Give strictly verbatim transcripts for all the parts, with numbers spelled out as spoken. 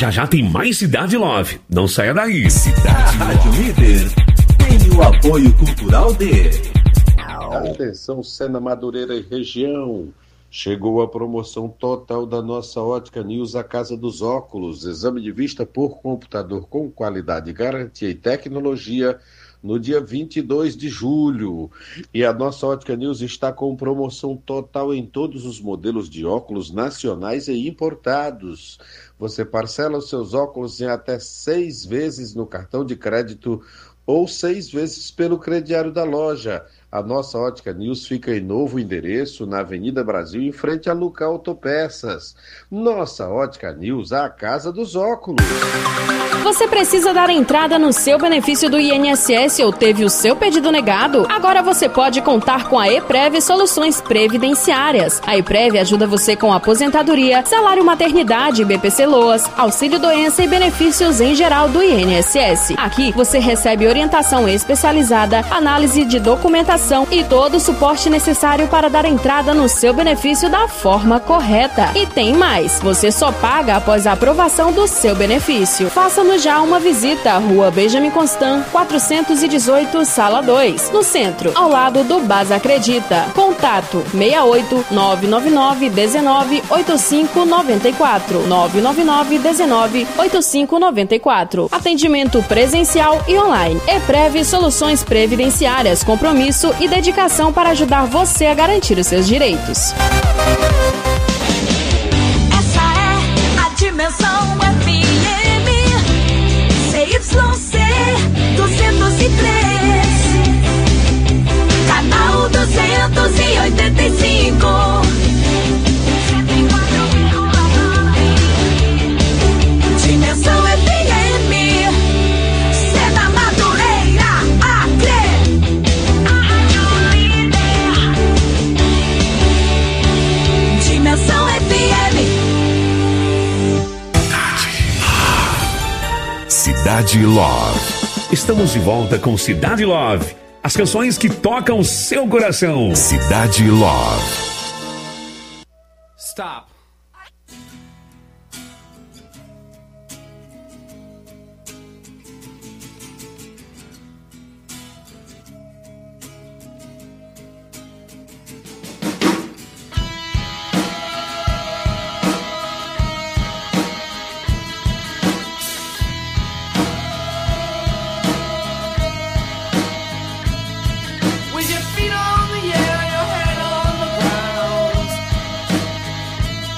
Já já tem mais Cidade Love. Não saia daí. Cidade Rádio Líder tem o apoio cultural de... Atenção, Sena Madureira e região. Chegou a promoção total da nossa Ótica News, a Casa dos Óculos. Exame de vista por computador com qualidade, garantia e tecnologia no dia vinte e dois de julho. E a nossa Ótica News está com promoção total em todos os modelos de óculos nacionais e importados. Você parcela os seus óculos em até seis vezes no cartão de crédito ou seis vezes pelo crediário da loja. A nossa Ótica News fica em novo endereço, na Avenida Brasil, em frente a Luca Autopeças. Nossa Ótica News, a casa dos óculos. Você precisa dar entrada no seu benefício do I N S S ou teve o seu pedido negado? Agora você pode contar com a EPREV Soluções Previdenciárias. A EPREV ajuda você com aposentadoria, salário maternidade, B P C Loas, auxílio doença e benefícios em geral do I N S S. Aqui você recebe orientação especializada, análise de documentação e todo o suporte necessário para dar entrada no seu benefício da forma correta. E tem mais, você só paga após a aprovação do seu benefício. Faça-nos já uma visita à Rua Benjamin Constant, quatrocentos e dezoito, Sala dois, no centro, ao lado do Baza Acredita. Contato seis oito nove nove nove um nove oito cinco nove quatro, nove nove nove um nove oito cinco nove quatro. Atendimento presencial e online. EPREV Soluções Previdenciárias, compromisso e dedicação para ajudar você a garantir os seus direitos. Essa é a Dimensão F M C Y C duzentos e três, canal duzentos e oitenta e cinco. Dimensão F M, Sena Madureira, Acre. Dimensão F M. Cidade Love. Estamos de volta com Cidade Love. As canções que tocam seu coração. Cidade Love. Stop. With your feet on the air, your head on the ground.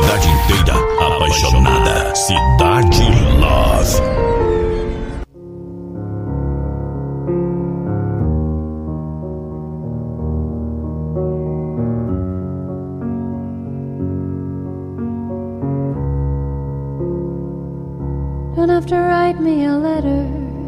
cidade inteira apaixonada. Cidade Love. Don't have to write me a letter,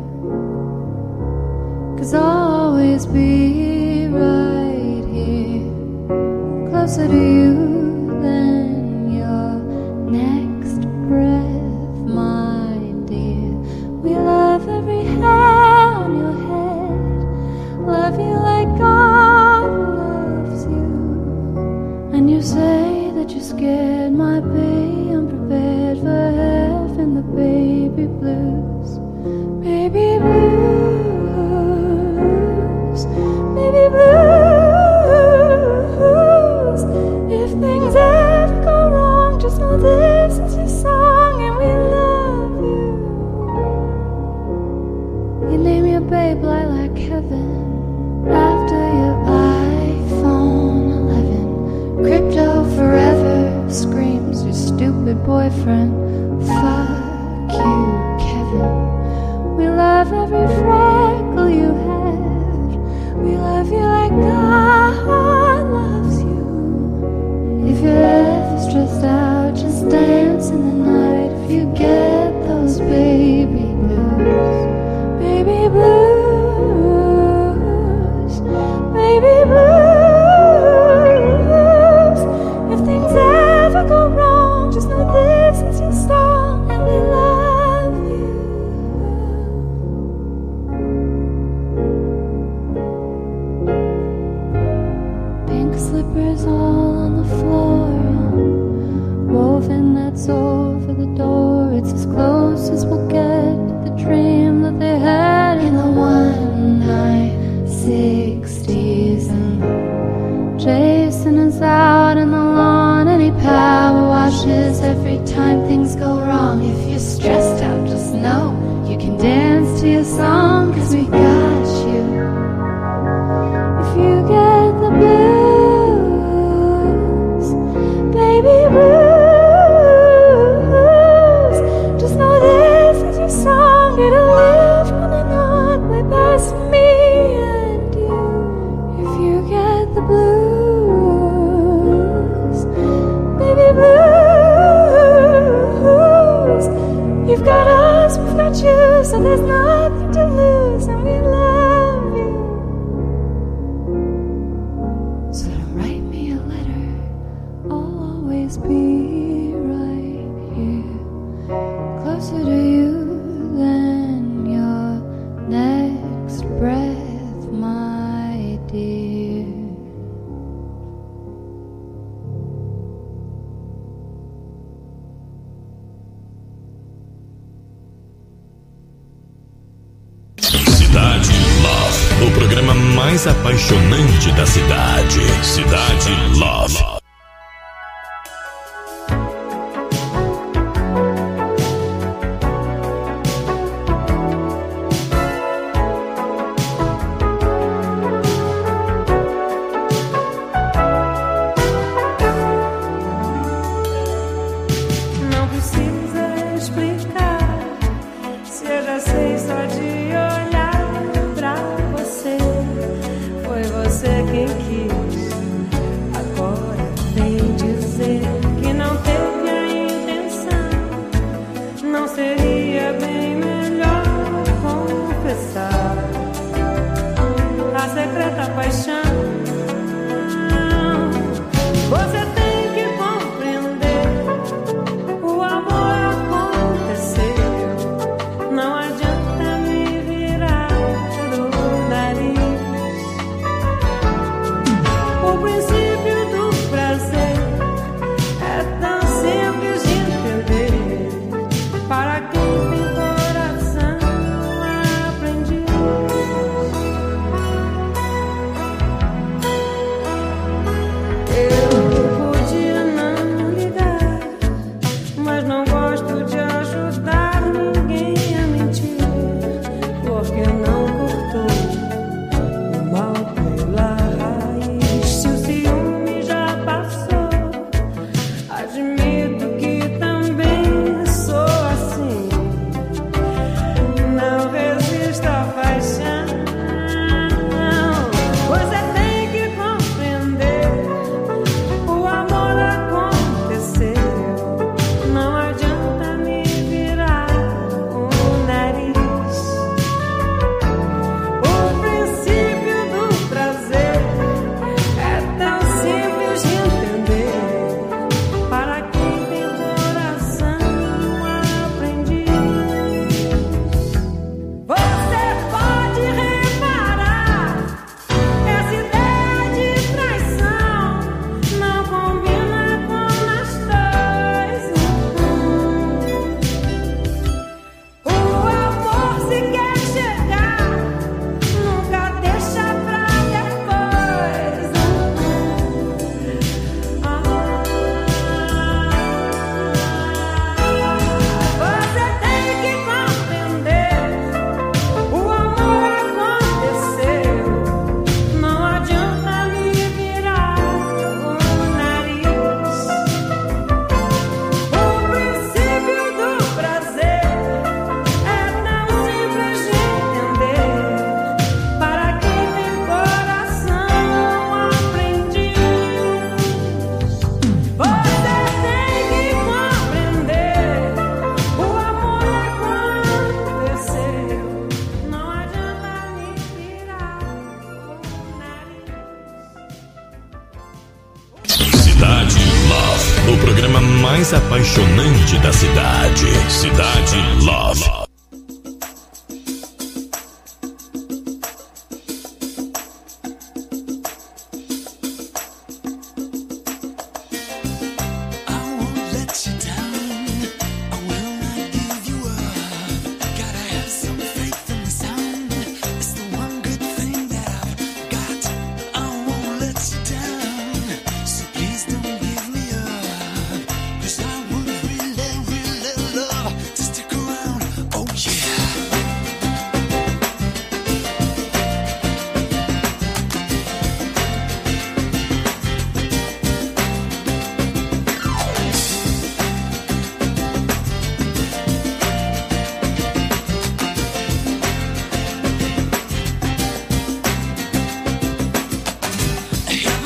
'cause I'll always be right here, closer to you than your next breath, my dear. We love every hair on your head, love you like God loves you. And you say that you're scared, my baby, I'm prepared for heaven, the baby blues, baby blues, baby blues. If things ever go wrong, just know this is your song, and we love you. You name your babe Lilac Heaven after your iPhone eleven. Crypto forever screams your stupid boyfriend. Fuck you, Kevin. We love every freckle you have. We love you like God loves you. If you're ever stressed out, just dance in the night. If you get those baby blues, baby blues, baby blues. If things ever go wrong, just know this is your song, and we love you. Pink slippers all on the floor, woven nets over the door. It's as close as we'll get to the dream that they had in the one night sixties. And Jason is out in the lawn, and he power washes every time things go wrong. If you're stressed out, just know you can dance to your song, 'cause we got you. If you get the blues, baby blues, just know this is your song. It'll live on and on, way past me and you. If you get the blues, baby blues, you've got us, we've got you, so there's nothing to lose, and we love you. So don't write me a letter, I'll always be right here, closer to you than your next breath, my dear. Cidade Love, o programa mais apaixonante da cidade. Cidade Love. Não precisa explicar, se eu já sei só de olhar pra você. Foi você quem quis, agora vem dizer que não teve a intenção. Não seria bem melhor confessar a secreta paixão? Você tem que compreender, o amor aconteceu. Não adianta me virar o nariz. O princípio do prazer é tão simples de entender. Para quem tem coração aprendiz. programa mais apaixonante da cidade. Cidade Love. Yeah.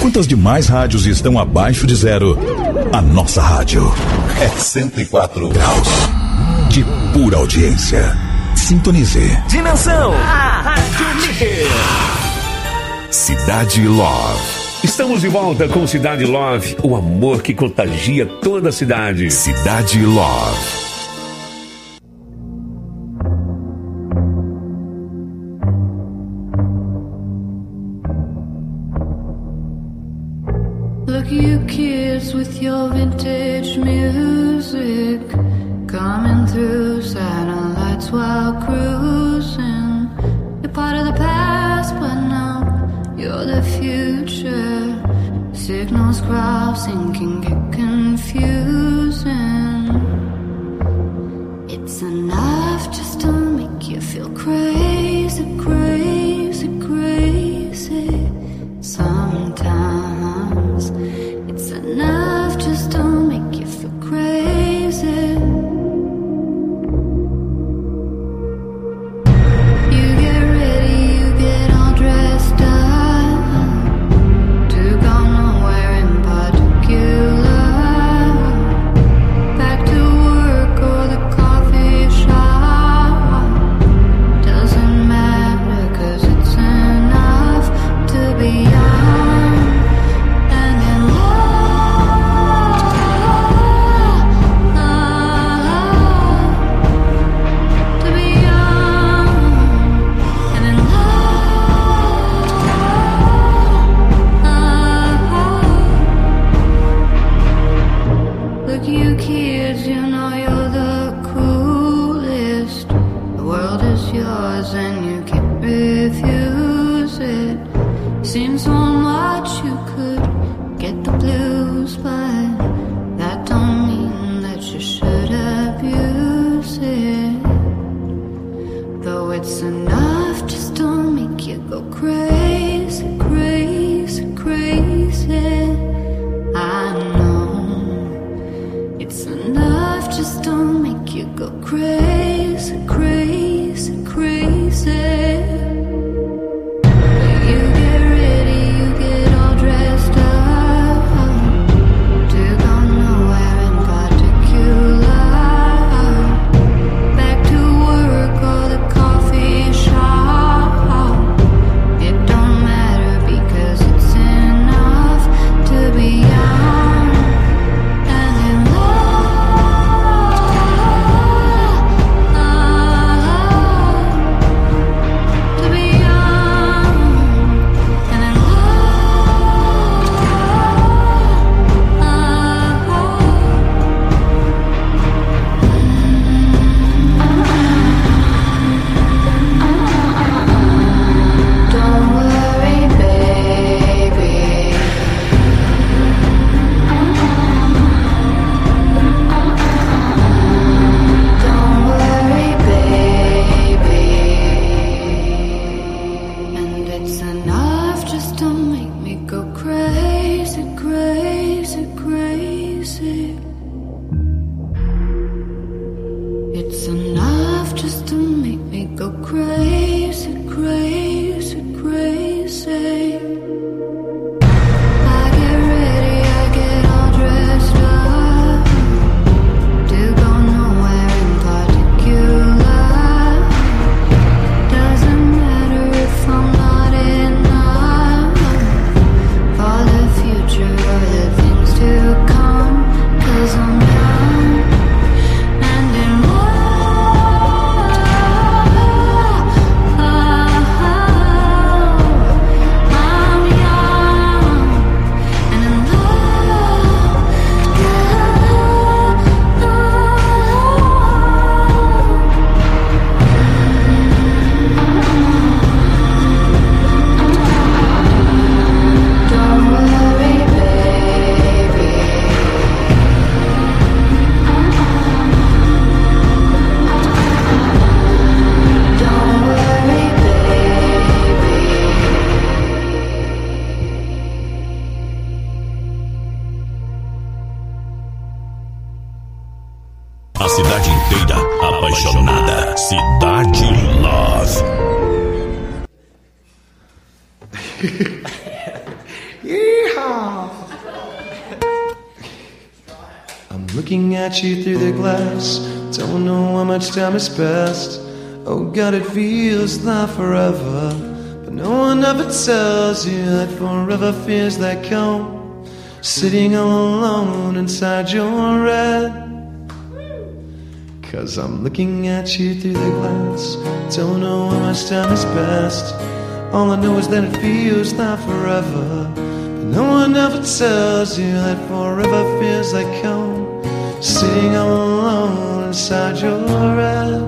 Enquanto as demais rádios estão abaixo de zero, a nossa rádio é cento e quatro graus de pura audiência. Sintonize. Dimensão, a Rádio Líder. Cidade Love. Estamos de volta com Cidade Love, o amor que contagia toda a cidade. Cidade Love. Look, you kids with your vintage music coming through satellites while cruising. You're part of the past, but now you're the future. Signals crossing can get confusing. It's enough just to make you feel crazy, crazy, crazy. Sometimes it's enough just to make you feel crazy. You get ready, you get all dressed up to go nowhere in particular. Back to work or the coffee shop. Doesn't matter 'cause it's enough to be young and in love, to be young and in love. Look, you kids, you know you're the coolest. The world is yours and you can't refuse it. Seems so much you could get the blues, but that don't mean that you should abuse it. Though it's enough just to make you go crazy, crazy, crazy. I know it's enough just to make you go crazy, crazy, crazy. You get ready, you get all dressed up to go nowhere in particular. Back to work or the coffee shop. It don't matter because it's enough to be young and in love. To be young and in love. Don't worry, baby. Don't worry, baby. And it's enough just to make me go crazy, crazy, crazy. It's enough just to make me go crazy, crazy, crazy. I get ready, I get all dressed up to go nowhere in particular. Doesn't matter if I'm not enough for the future or the things to come, 'cause I'm young and in love. I'm young and in love. Don't worry, baby. Don't worry, baby. A cidade inteira apaixonada. Cidade Love. Yeehaw! I'm looking at you through the glass. Don't know how much time has passed. Oh God, it feels like forever. But no one ever tells you that forever feels like home. Sitting all alone inside your head. Cause I'm looking at you through the glass. Don't know how much time has passed. All I know is that it feels like forever. But no one ever tells you that forever feels like home. Sitting all alone inside your head.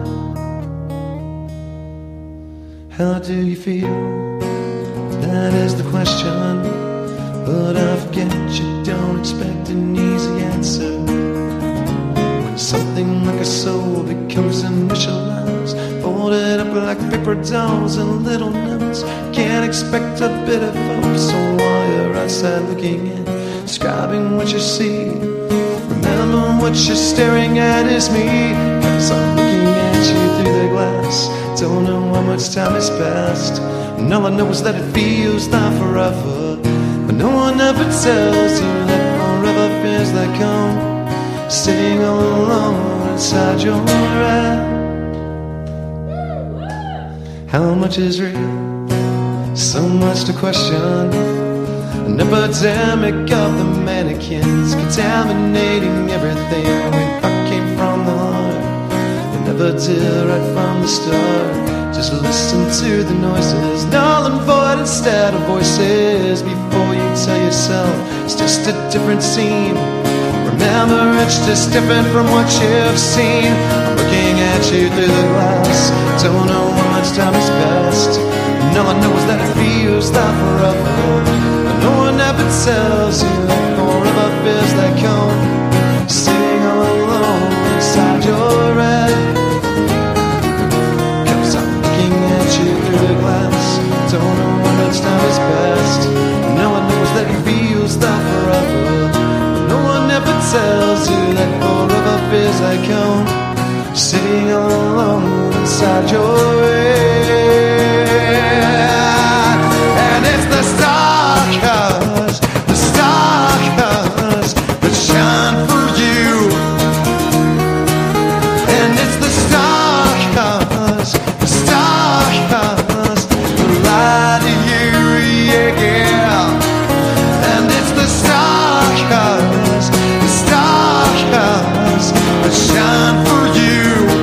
How do you feel? That is the question. But I forget you don't expect an easy answer. When something like a soul becomes initialized, folded up like paper dolls and little notes, can't expect a bit of hope. So while you're outside looking in, describing what you see, remember what you're staring at is me. Cause I'm looking at you through the glass. Don't know how much time has passed. And all I know is that it feels like forever. But no one ever tells you that forever feels like home. Sitting all alone inside your head. How much is real? So much to question. An epidemic of the mannequins, contaminating everything. We thought came from the heart. We never did right from the start. Just listen to the noises, null and void instead of voices. Before you tell yourself it's just a different scene, remember it's just different from what you've seen. I'm looking at you through the glass. Don't know how much time has passed. And all I know is that it feels like forever. But no one ever tells you that forever feels like home. Sitting all alone inside your head. Cause I'm looking at you through the glass. Don't know how much time has passed. And all I know is that it feels like forever. No one ever tells you that forever feels like home. Sitting all alone inside your head. And it's the stars, the stars that shine for you. And it's the stars, the stars that lie to you, yeah. And it's the stars, the stars that shine for you.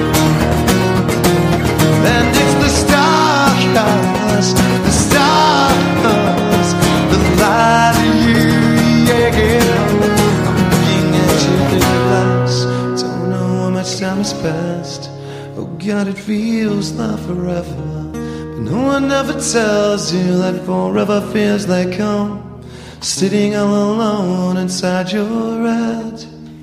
And it's the stars, the stars that lie to you, yeah. I'm looking at you through the glass. Don't know how much time has passed. Oh God, it feels like forever. But no one ever tells you that forever feels like home. Sitting all alone inside your head.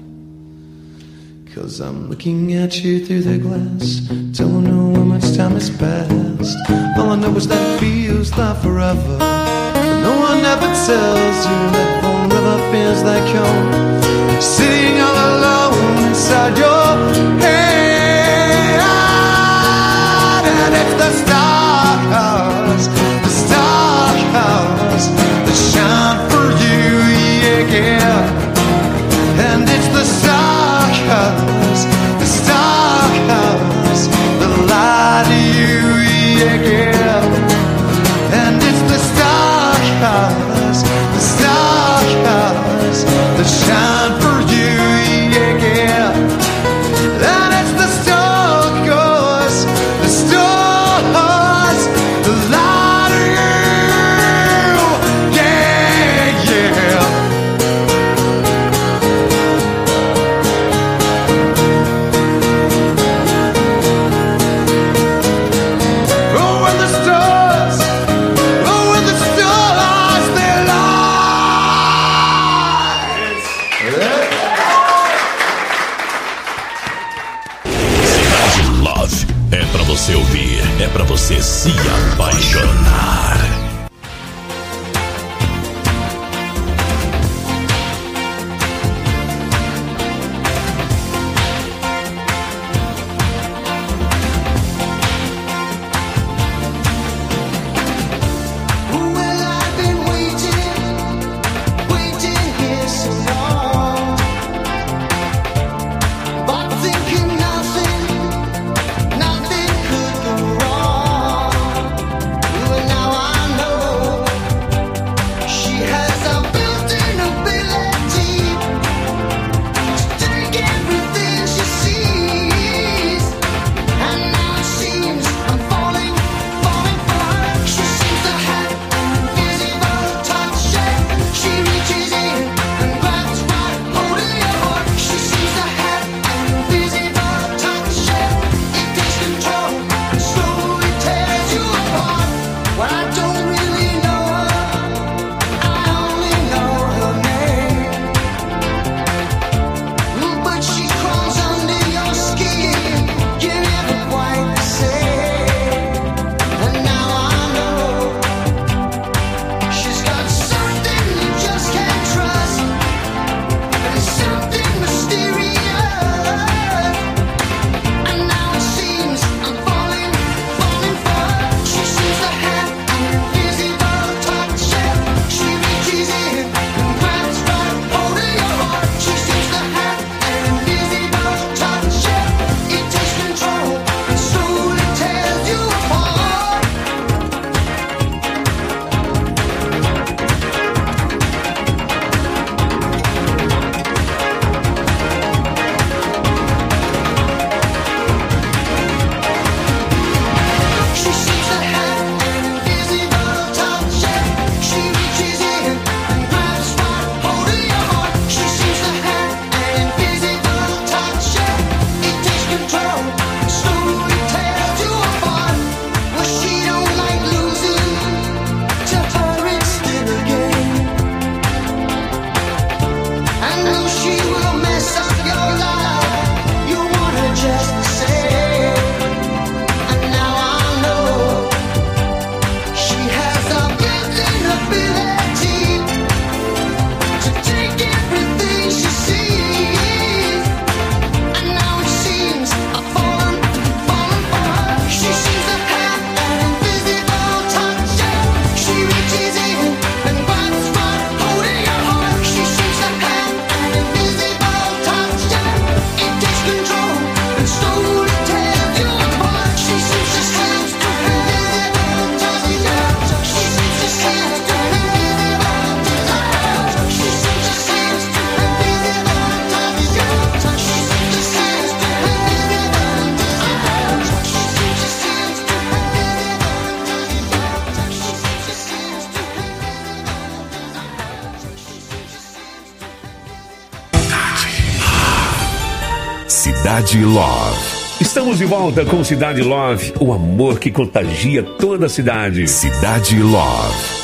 Cause I'm looking at you through the glass. Don't know how much time has passed. All I know is that it feels like forever. But no one ever tells you that forever feels like home. Sitting all alone inside your head. And it's the stars, the stars that shine for you, yeah. And it's the stars, the stars that lie to you, yeah. And it's the stars, the stars that shine for you, yeah. And it's the stars, the stars Cidade Love. Estamos de volta com Cidade Love, o amor que contagia toda a cidade. Cidade Love.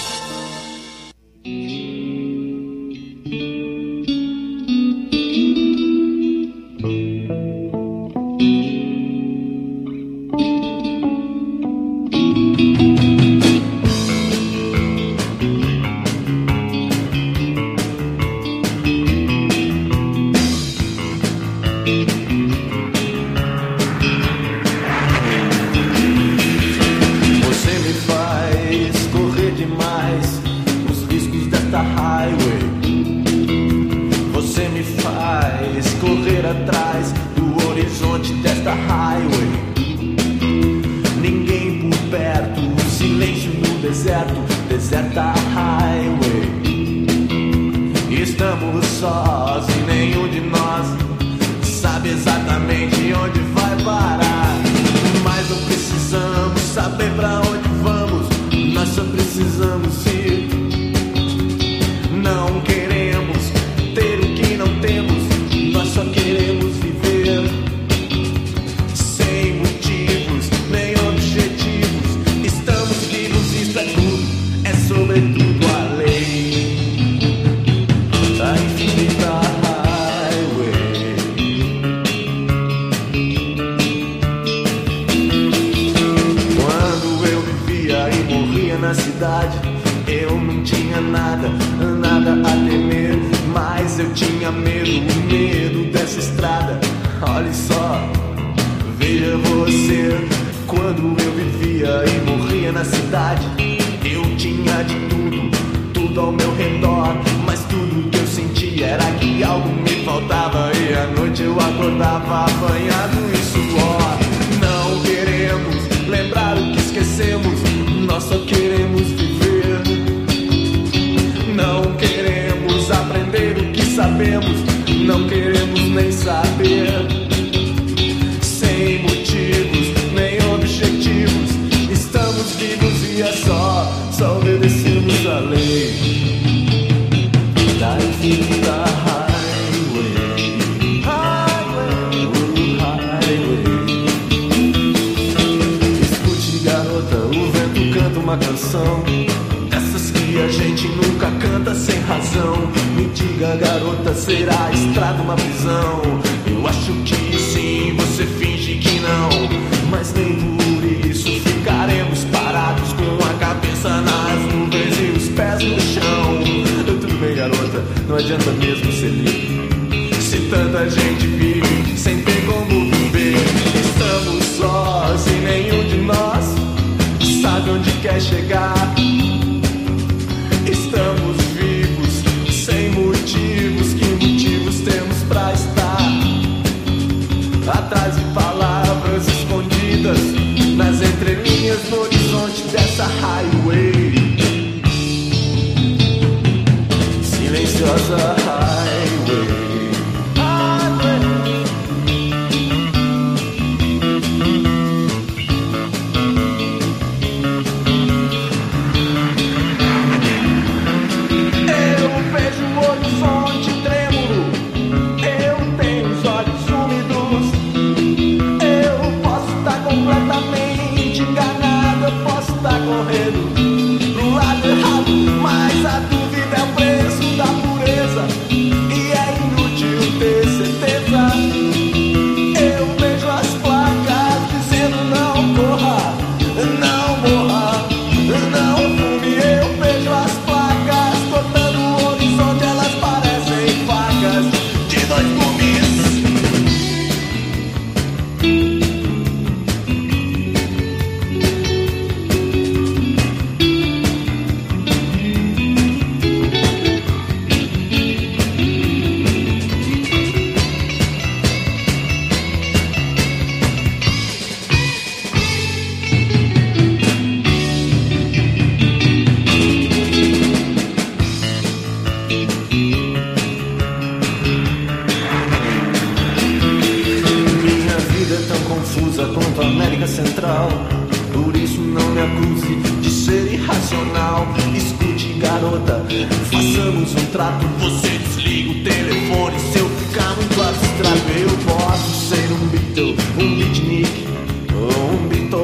Você desliga o telefone. Se eu ficar muito abstrato, eu posso ser um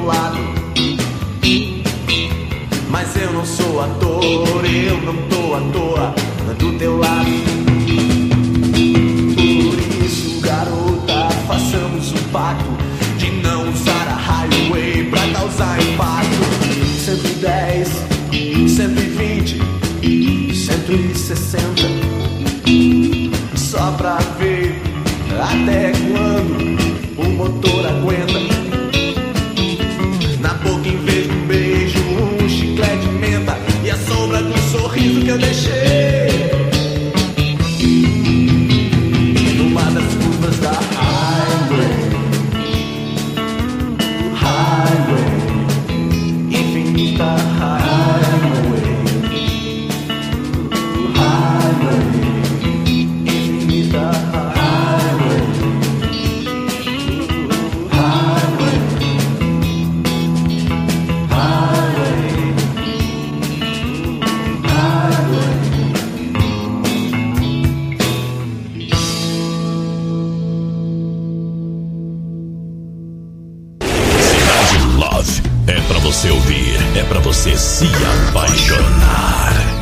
lado. Mas eu não sou ator, eu não tô à toa do teu lado. Por isso, garota, façamos um pacto de não usar a highway pra causar impacto. Cento e dez, cento e vinte, cento e sessenta, só pra ver até quando o motor aguenta. Na boca em vez de um beijo, um chiclete de menta e a sombra do sorriso que eu deixei numa das curvas da highway. Highway, infinita highway. Highway, infinita highway. Highway, highway, highway. Cidade Love é pra você ouvir, é pra você se apaixonar.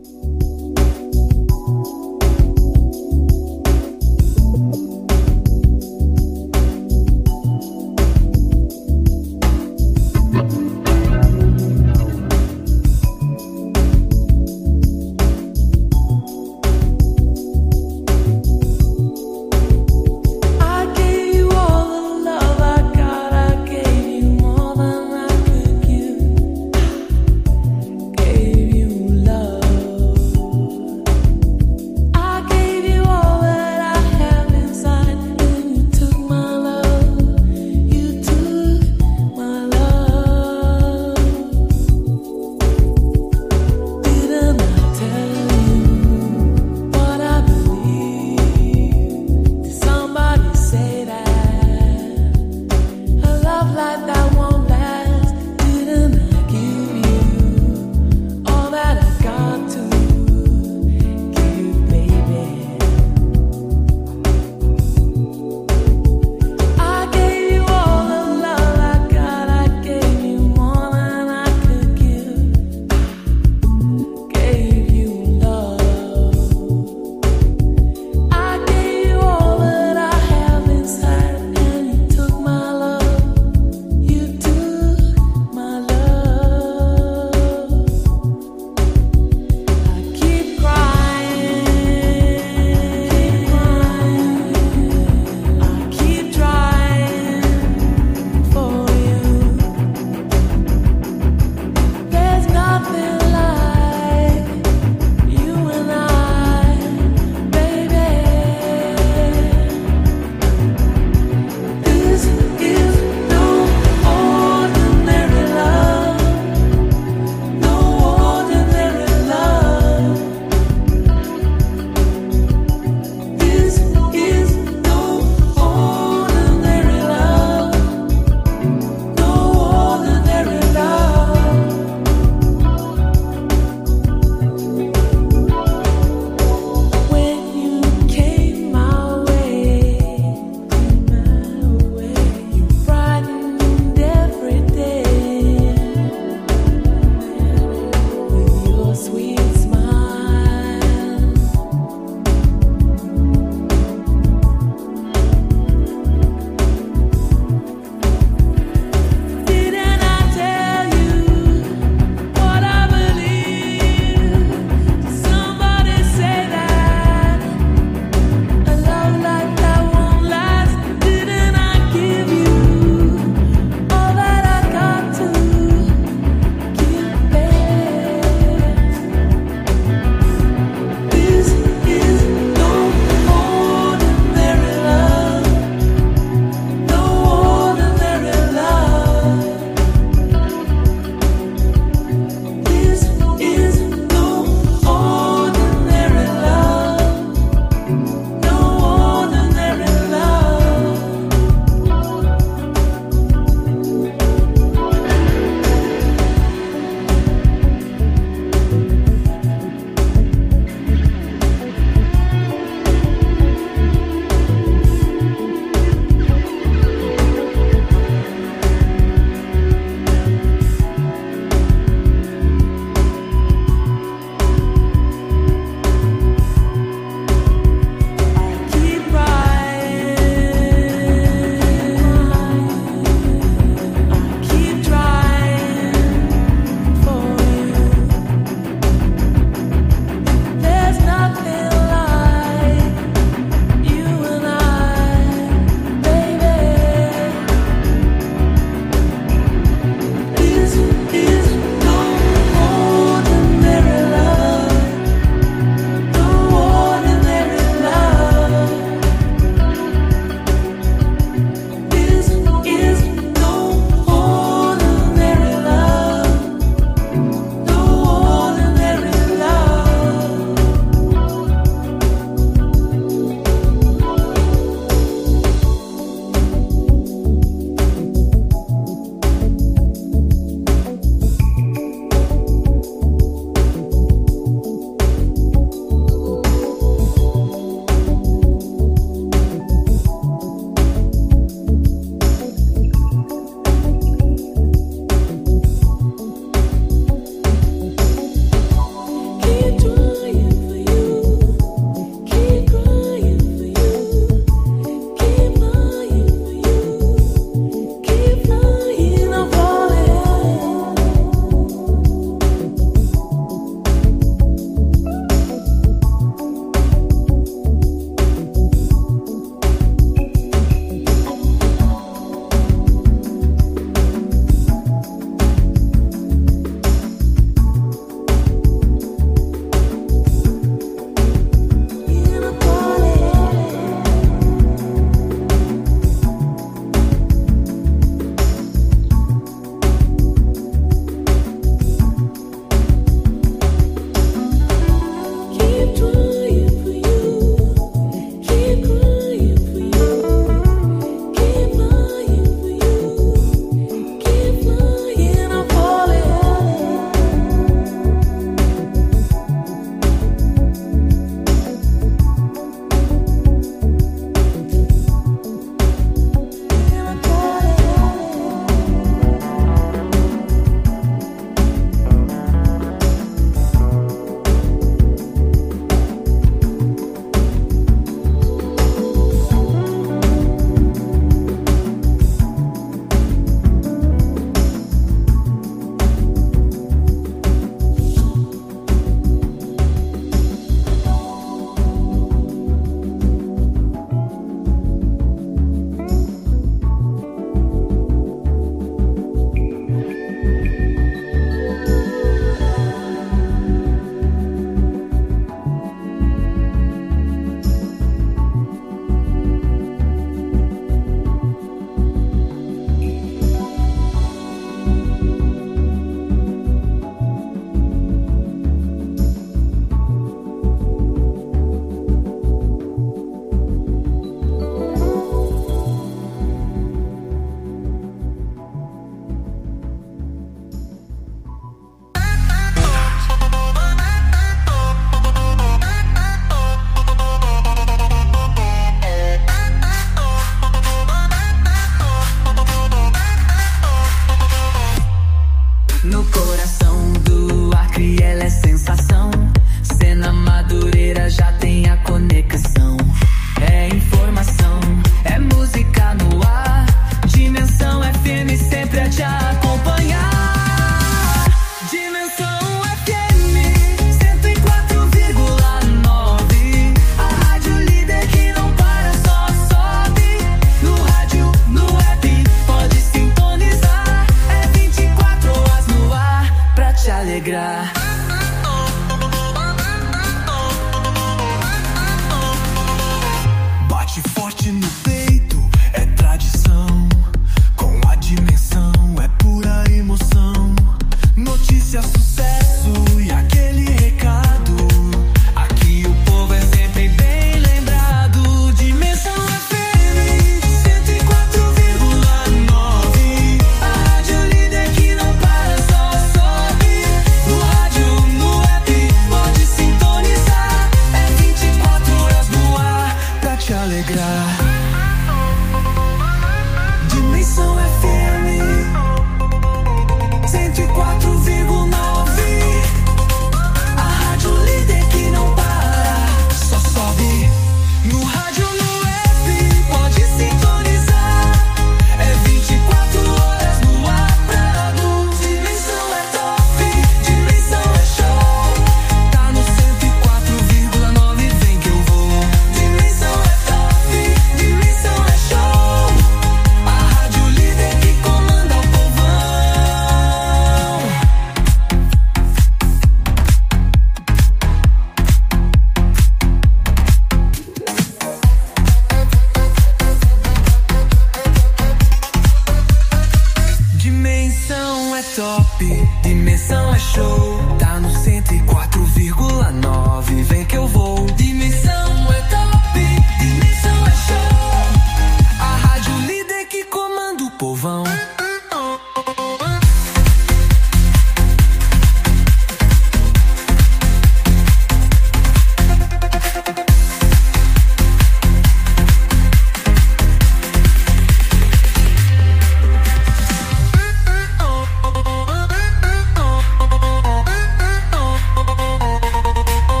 I gave you all the love I got. I gave you more than I could give.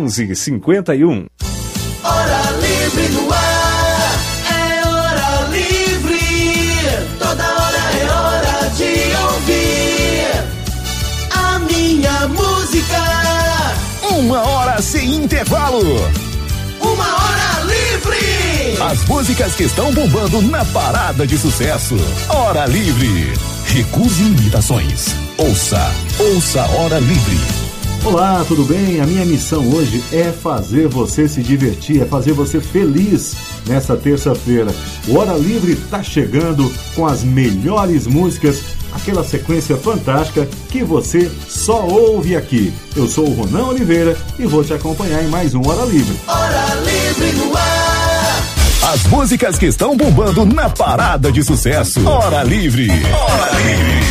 onze, cinquenta e um. Hora livre no ar, é hora livre. Toda hora é hora de ouvir a minha música. Uma hora sem intervalo. Uma hora livre. As músicas que estão bombando na parada de sucesso. Hora Livre. Recuse imitações. Ouça, ouça Hora Livre. Olá, tudo bem? A minha missão hoje é fazer você se divertir, é fazer você feliz nessa terça-feira. O Hora Livre tá chegando com as melhores músicas, aquela sequência fantástica que você só ouve aqui. Eu sou o Ronan Oliveira e vou te acompanhar em mais um Hora Livre. Hora Livre no ar. As músicas que estão bombando na parada de sucesso. Hora Livre. Hora Livre.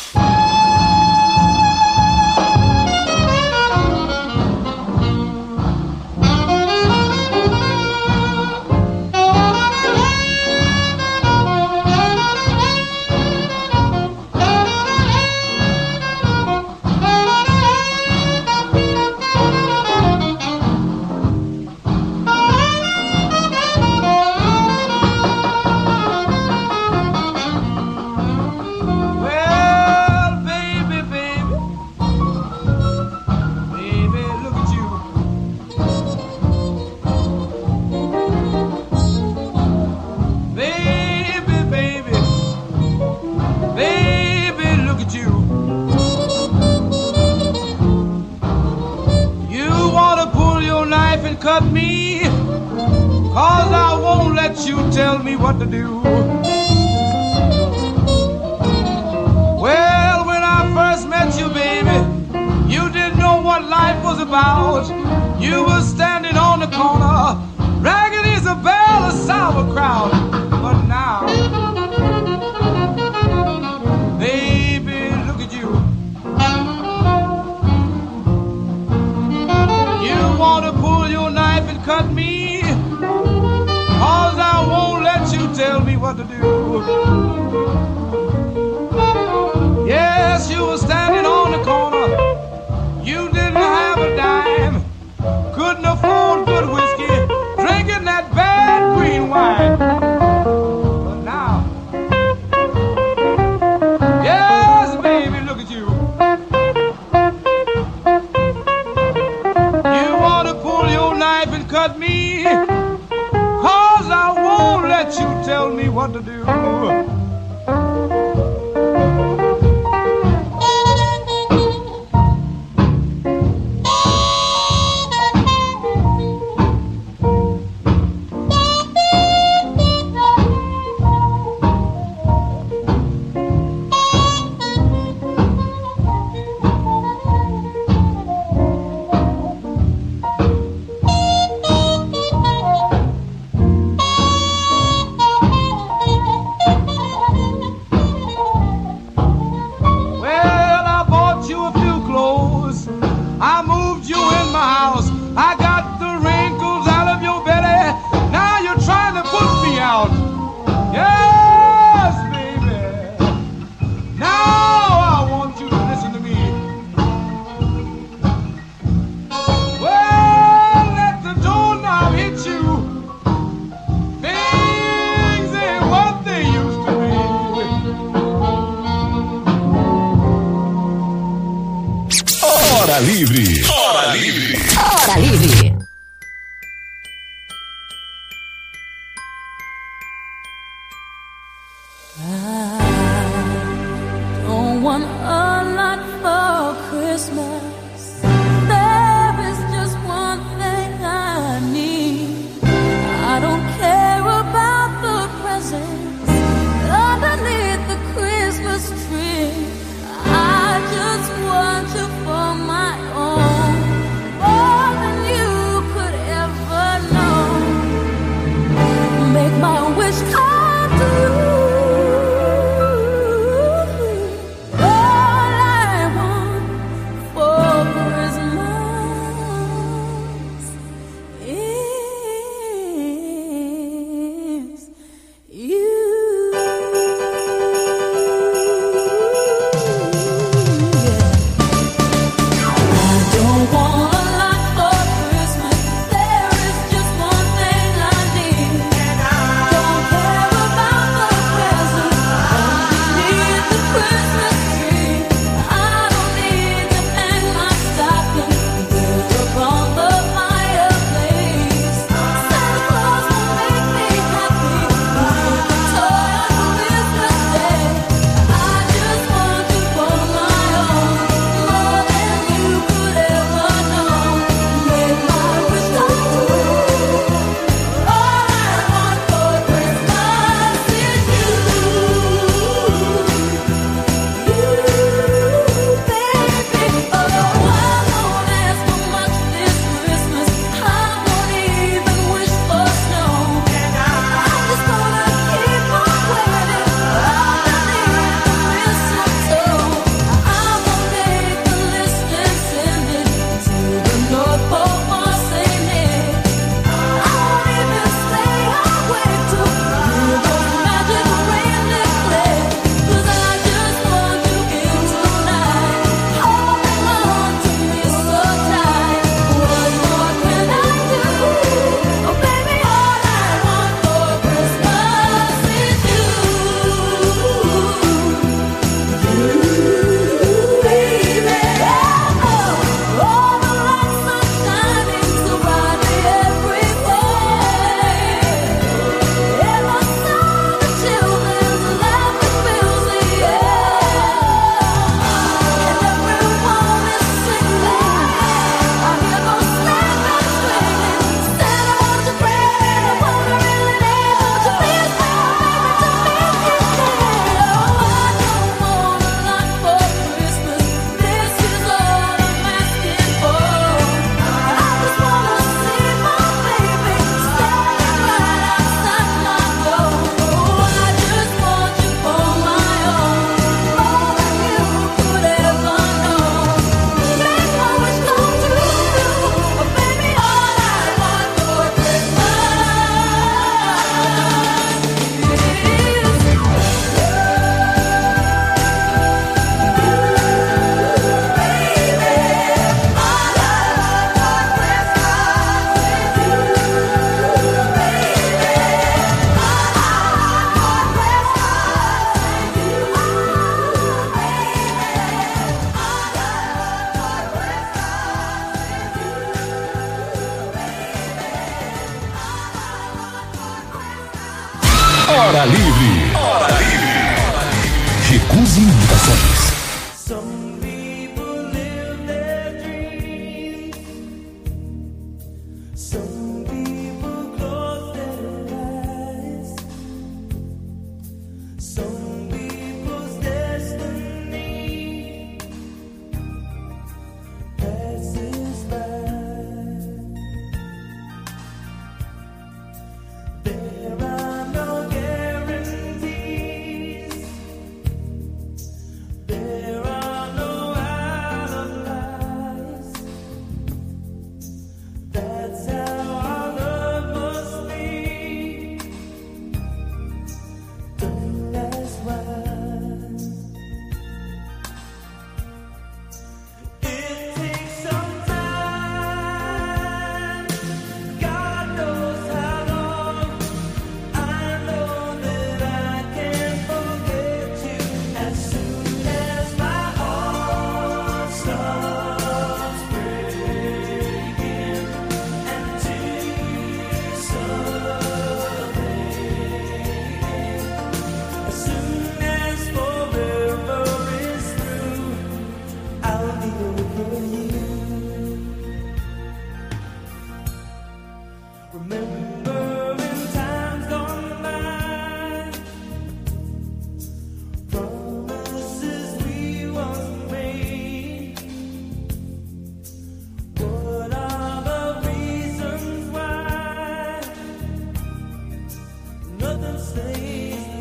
Hora Livre. Hora Livre. Hora Livre. I don't want a lot for Christmas. There is just one thing I need. I don't care about the presents underneath the Christmas tree. I just want you for my own, more than you could ever know. Make my wish come true. Hora Livre. Hora Livre. Recuse imitações.